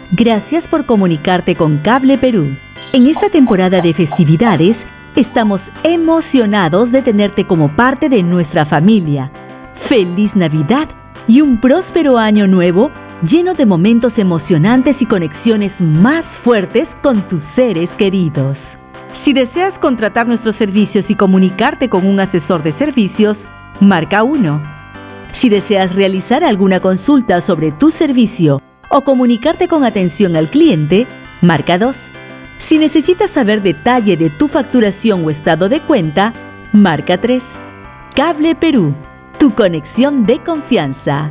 Gracias por comunicarte con Cable Perú. En esta temporada de festividades, estamos emocionados de tenerte como parte de nuestra familia. ¡Feliz Navidad y un próspero año nuevo lleno de momentos emocionantes y conexiones más fuertes con tus seres queridos! Si deseas contratar nuestros servicios y comunicarte con un asesor de servicios, marca 1. Si deseas realizar alguna consulta sobre tu servicio o comunicarte con atención al cliente, marca 2. Si necesitas saber detalle de tu facturación o estado de cuenta, marca 3. Cable Perú, tu conexión de confianza.